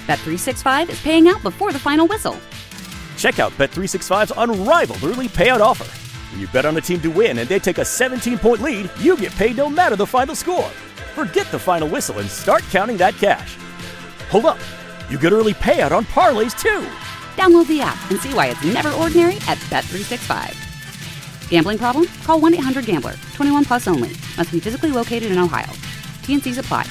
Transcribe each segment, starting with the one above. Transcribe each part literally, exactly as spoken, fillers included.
Bet three sixty-five is paying out before the final whistle. Check out Bet three sixty-five's unrivaled early payout offer. When you bet on a team to win and they take a seventeen-point lead, you get paid no matter the final score. Forget the final whistle and start counting that cash. Hold up. You get early payout on parlays, too. Download the app and see why it's never ordinary at Bet three sixty-five. Gambling problem? Call one eight hundred gambler. twenty-one plus only. Must be physically located in Ohio. T N Cs apply.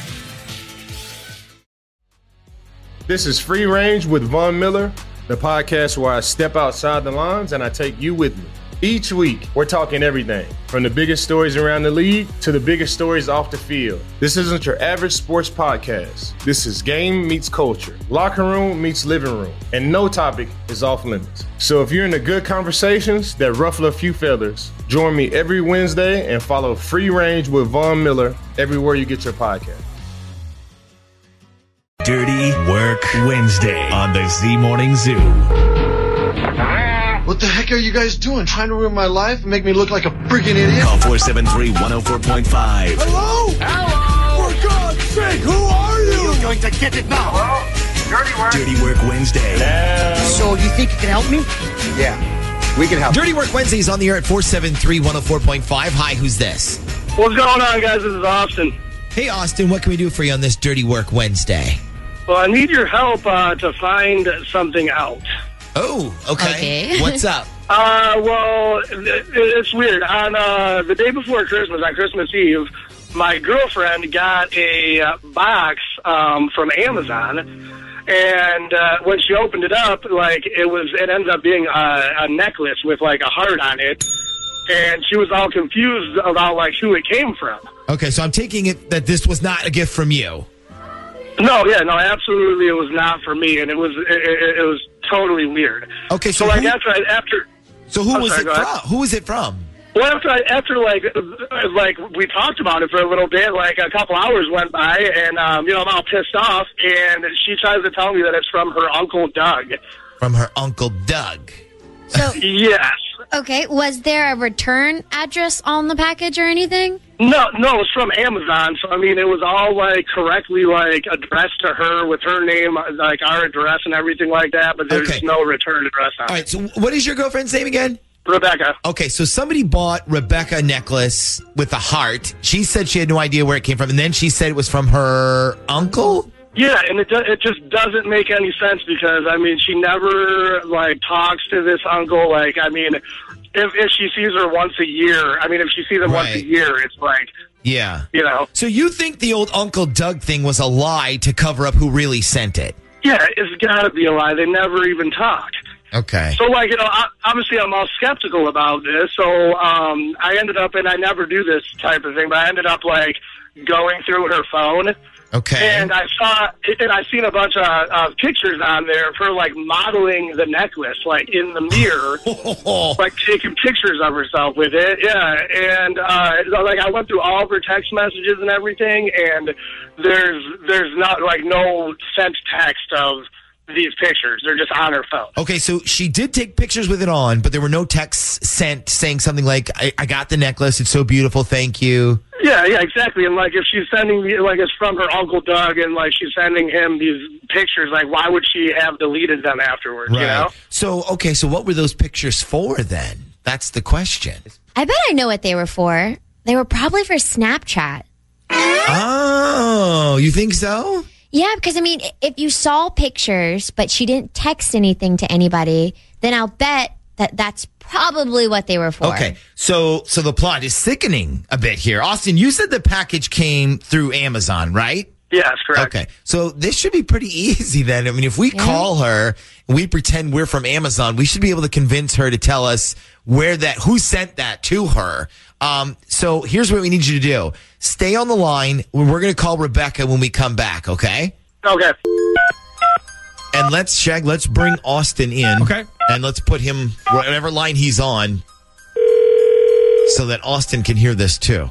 This is Free Range with Von Miller, the podcast where I step outside the lines and I take you with me. Each week, we're talking everything from the biggest stories around the league to the biggest stories off the field. This isn't your average sports podcast. This is game meets culture, locker room meets living room, and no topic is off limits. So if you're into good conversations that ruffle a few feathers, join me every Wednesday and follow Free Range with Von Miller everywhere you get your podcast. Dirty Work Wednesday on the Z Morning Zoo. What the heck are you guys doing? Trying to ruin my life and make me look like a freaking idiot? Call four seven three, one oh four point five. Hello? Hello? For God's sake, who are you? You're going to get it now. Hello? Dirty Work. Dirty Work Wednesday. Hello? So you think you can help me? Yeah, we can help. Dirty Work Wednesday is on the air at four seven three, one oh four point five. Hi, who's this? What's going on, guys? This is Austin. Hey, Austin, what can we do for you on this Dirty Work Wednesday? Well, I need your help uh, to find something out. Oh, okay. Okay. What's up? Uh, well, it, it's weird. On uh, the day before Christmas, on Christmas Eve, my girlfriend got a uh, box um, from Amazon, and uh, when she opened it up, like it was, it ends up being a, a necklace with like a heart on it, and she was all confused about like who it came from. Okay, so I'm taking it that this was not a gift from you. No, yeah, no, absolutely, it was not for me, and it was, it, it, it was totally weird. Okay, so so like who, after, I, after. so who I'm was sorry, it go from? ahead. Who was it from? Well, after, I, after like, like we talked about it for a little bit, like a couple hours went by, and um, you know, I'm all pissed off, and she tries to tell me that it's from her Uncle Doug. From her Uncle Doug. So, Yes. okay, was there a return address on the package or anything? No, no, it's from Amazon. So I mean, it was all like correctly like addressed to her with her name, like our address and everything like that. But there's Okay. no return address on All it. right, so what is your girlfriend's name again? Rebecca. Okay, so somebody bought Rebecca a necklace with a heart. She said she had no idea where it came from, and then she said it was from her uncle? Yeah, and it do, it just doesn't make any sense because I mean, she never like talks to this uncle. Like, I mean, if if she sees her once a year, I mean, if she sees him once a Right. year, it's like, Yeah. you know. So you think the old Uncle Doug thing was a lie to cover up who really sent it? Yeah, it's got to be a lie. They never even talked. Okay. So, like, you know, I, obviously I'm all skeptical about this. So um, I ended up, and I never do this type of thing, but I ended up, like, going through her phone. Okay. And I saw, and I seen a bunch of uh, pictures on there of her, like, modeling the necklace, like, in the mirror, like, taking pictures of herself with it. Yeah. And, uh, like, I went through all of her text messages and everything, and there's, there's not, like, no sent text of these pictures. They're just on her phone. Okay, so she did take pictures with it on, but there were no texts sent saying something like, I, I got the necklace. It's so beautiful. Thank you. Yeah, yeah, exactly. And, like, if she's sending, me, like, it's from her Uncle Doug, and, like, she's sending him these pictures, like, why would she have deleted them afterwards, Right. you know? So, okay, so what were those pictures for then? That's the question. I bet I know what they were for. They were probably for Snapchat. Oh, you think so? Yeah, because, I mean, if you saw pictures, but she didn't text anything to anybody, then I'll bet that that's probably what they were for. Okay, so so the plot is thickening a bit here. Austin, you said the package came through Amazon, right? Yes, correct. Okay, so this should be pretty easy then. I mean, if we Yeah. call her and we pretend we're from Amazon, we should be able to convince her to tell us where that, who sent that to her. Um, so here's what we need you to do. Stay on the line. We're going to call Rebecca when we come back, okay? Okay. And let's, Shag, let's bring Austin in. Okay. And let's put him, whatever line he's on, so that Austin can hear this too.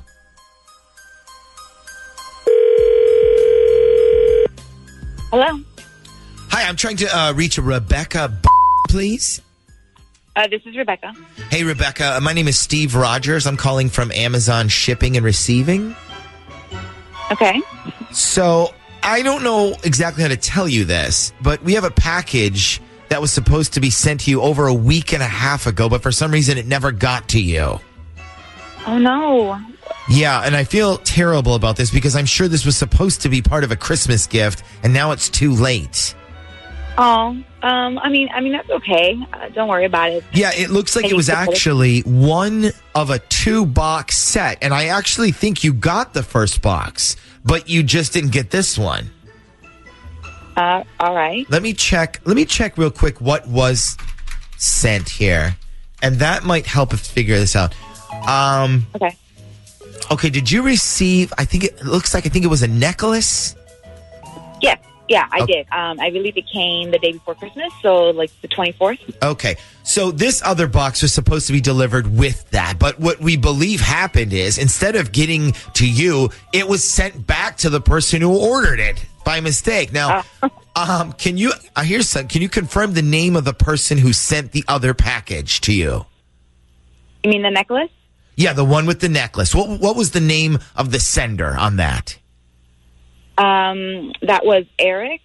Hello. Hi, I'm trying to uh, reach a Rebecca, please. Uh, this is Rebecca. Hey, Rebecca. My name is Steve Rogers. I'm calling from Amazon Shipping and Receiving. Okay. So I don't know exactly how to tell you this, but we have a package that was supposed to be sent to you over a week and a half ago, but for some reason it never got to you. Oh, no. Yeah, and I feel terrible about this because I'm sure this was supposed to be part of a Christmas gift, and now it's too late. Oh, um, I mean, I mean that's okay. Uh, don't worry about it. Yeah, it looks like Can it was you put it- actually one of a two-box set, and I actually think you got the first box, but you just didn't get this one. Uh, all right. Let me check. Let me check real quick what was sent here, and that might help us figure this out. Um, Okay. okay, did you receive? I think it looks like I think it was a necklace. Yes. Yeah, I Okay. did. Um, I believe it came the day before Christmas, so like the twenty-fourth. Okay, so this other box was supposed to be delivered with that, but what we believe happened is instead of getting to you, it was sent back to the person who ordered it by mistake. Now, Uh. um, can you? Uh, here's some. Can you confirm the name of the person who sent the other package to you? You mean the necklace? Yeah, the one with the necklace. What What was the name of the sender on that? Um, that was Eric.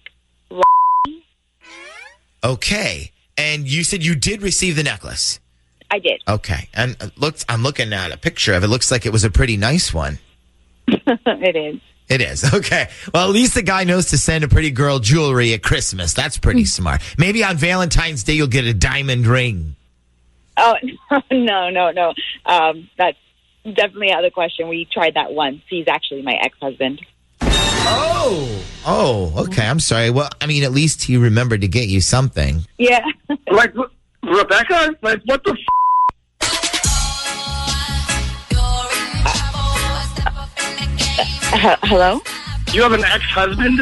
Okay, and you said you did receive the necklace. I did. Okay, and it looks. I'm looking at a picture of it. Looks like it was a pretty nice one. It is. It is. Okay. Well, at least the guy knows to send a pretty girl jewelry at Christmas. That's pretty smart. Maybe on Valentine's Day you'll get a diamond ring. Oh, no, no, no. Um, that's definitely out of the question. We tried that once. He's actually my ex-husband. Oh. Oh, okay. I'm sorry. Well, I mean, at least he remembered to get you something. Yeah. Like, Rebecca? Like, what the f***? Uh, hello? You have an ex-husband?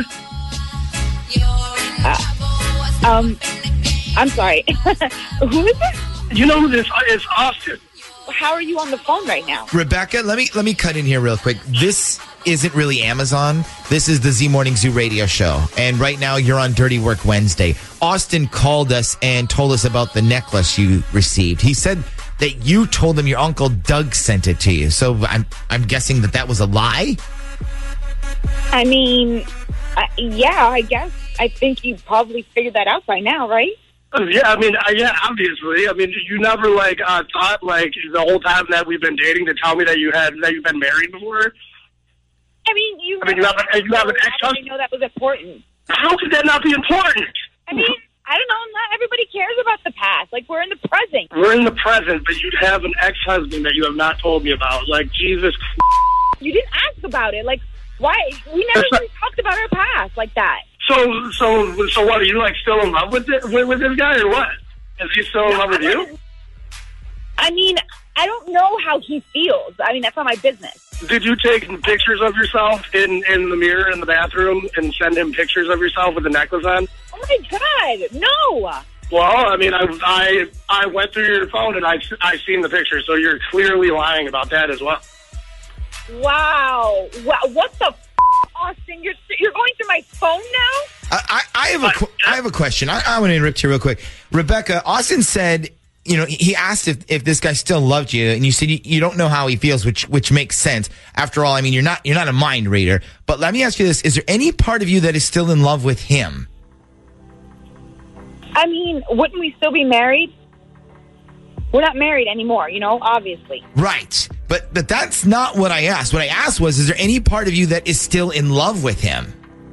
Uh, um, I'm sorry. Who is this? You know who this is? Austin. How are you on the phone right now? Rebecca, let me let me cut in here real quick. This isn't really Amazon. This is the Z Morning Zoo radio show. And right now you're on Dirty Work Wednesday. Austin called us and told us about the necklace you received. He said that you told him your Uncle Doug sent it to you. So I'm I'm guessing that that was a lie? I mean, uh, yeah, I guess. I think you probably figured that out by now, right? Yeah, I mean, uh, yeah, obviously. I mean, you never, like, uh, thought, like, the whole time that we've been dating to tell me that you had, that you've been married before? I mean, you. I mean, you have, a, you have an I ex-husband? didn't know that was important. How could that not be important? I mean, I don't know. Not everybody cares about the past. Like, we're in the present. We're in the present, but you have an ex-husband that you have not told me about. Like, Jesus. You didn't ask about it. Like, why? We never really talked about our past like that. So, so, so what, are you, like, still in love with, it, with, with this guy, or what? Is he still in love with you? I mean, I don't know how he feels. I mean, that's not my business. Did you take pictures of yourself in, in the mirror in the bathroom and send him pictures of yourself with the necklace on? Oh, my God. No. Well, I mean, I, I, I went through your phone and I, I seen the picture, so you're clearly lying about that as well. Wow. Wow. What the f***, Austin? You're, you're going through my phone now? I, I, I have a qu- I have a question. I, I want to interrupt you real quick. Rebecca, Austin said, you know, he asked if, if this guy still loved you, and you said you, you don't know how he feels, which which makes sense. After all, I mean, you're not you're not a mind reader. But let me ask you this: is there any part of you that is still in love with him? I mean, wouldn't we still be married? We're not married anymore, you know, obviously. Right. But but that's not what I asked. What I asked was, is there any part of you that is still in love with him?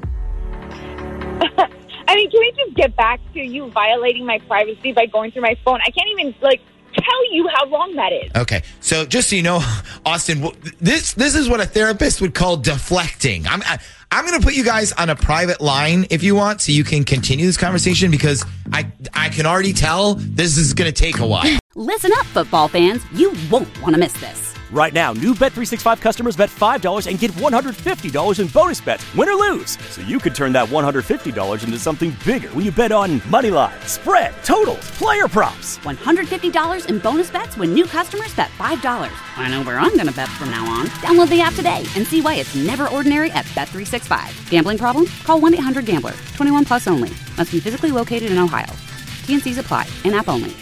I mean, can we just get back to you violating my privacy by going through my phone? I can't even, like, tell you how long that is. Okay. So just so you know, Austin, this this is what a therapist would call deflecting. I'm I, I'm going to put you guys on a private line if you want, so you can continue this conversation, because I I can already tell this is going to take a while. Listen up, football fans. You won't want to miss this. Right now, new Bet three sixty-five customers bet five dollars and get one hundred fifty dollars in bonus bets, win or lose. So you could turn that one hundred fifty dollars into something bigger when you bet on money line, spread, totals, player props. one hundred fifty dollars in bonus bets when new customers bet five dollars. I know where I'm going to bet from now on. Download the app today and see why it's never ordinary at Bet three sixty-five. Gambling problem? Call one eight hundred gambler. twenty-one plus only. Must be physically located in Ohio. T N Cs apply. In-app only.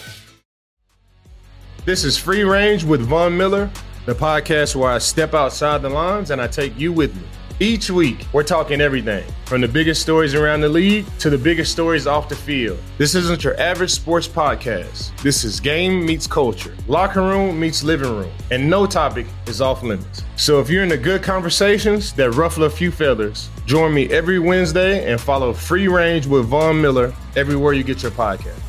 This is Free Range with Von Miller, the podcast where I step outside the lines and I take you with me. Each week, we're talking everything from the biggest stories around the league to the biggest stories off the field. This isn't your average sports podcast. This is game meets culture, locker room meets living room, and no topic is off limits. So if you're into good conversations that ruffle a few feathers, join me every Wednesday and follow Free Range with Von Miller everywhere you get your podcast.